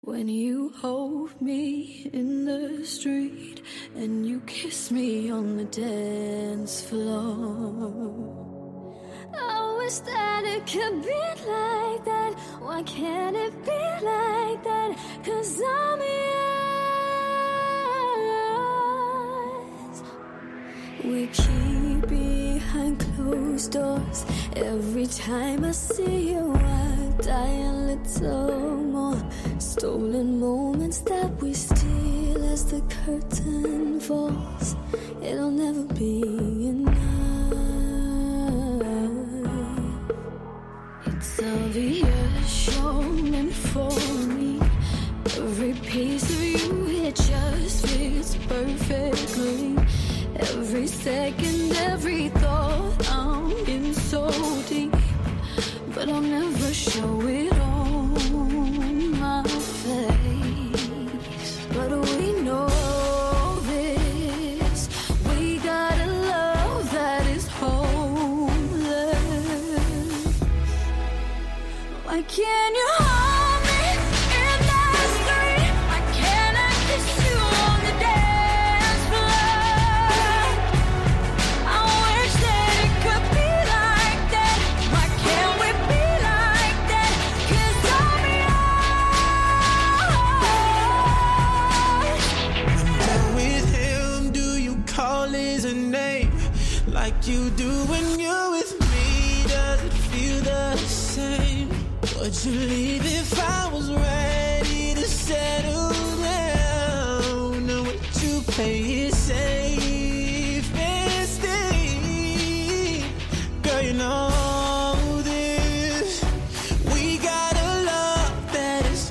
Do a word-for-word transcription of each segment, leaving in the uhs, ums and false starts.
When you hold me in the street and you kiss me on the dance floor, I wish that it could be like that. Why can't it be like that? 'Cause I'm yours. We keep behind closed doors. Every time I see you, I die a little more. Stolen moments that we steal as the curtain falls. It'll never be enough. It's obvious you're meant for me. Every piece of you, it just fits perfectly. Every second, every thought, I'm in so deep, but I'll never show it on my face. But we know this, we got a love that is hopeless. Why can't you hold me in the street? Why can't I kiss you on the dance floor? I wish that it could be like that. Why can't we be like that? 'Cause I'm yours. When you're with him, do you call his name like you do when you're with me? Does it feel the same? Would you leave if I was ready to settle down? Or would you play it safe and stay? Girl, you know this. We got a love that is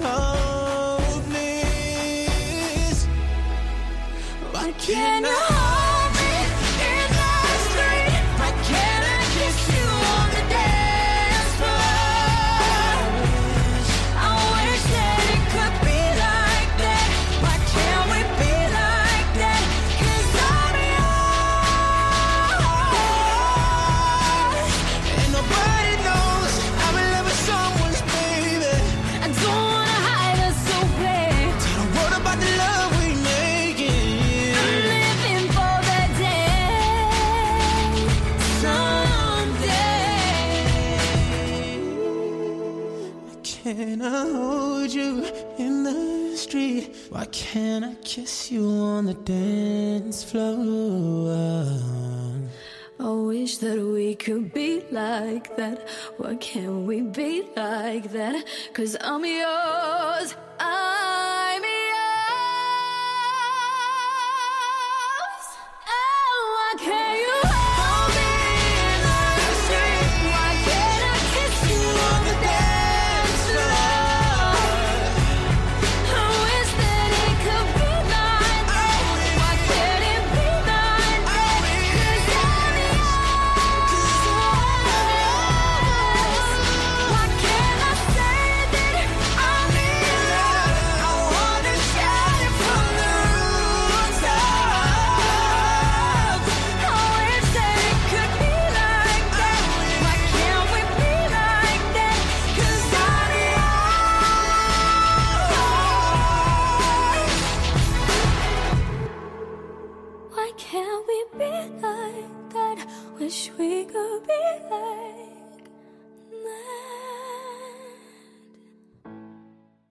hopeless. Why can't I hold me in the street? Why can't I kiss you on the dance floor? I wish that it could be like that. Why can't we be like that? 'Cause I'm yours. And nobody knows I'm in love with someone's baby. I don't wanna hide us away. Tell the world about the love we making. I'm living for that day, someday. Can I hold you in the street? Why can't I kiss you on the dance floor? I wish that we could be like that. Why can't we be like that? 'Cause I'm yours.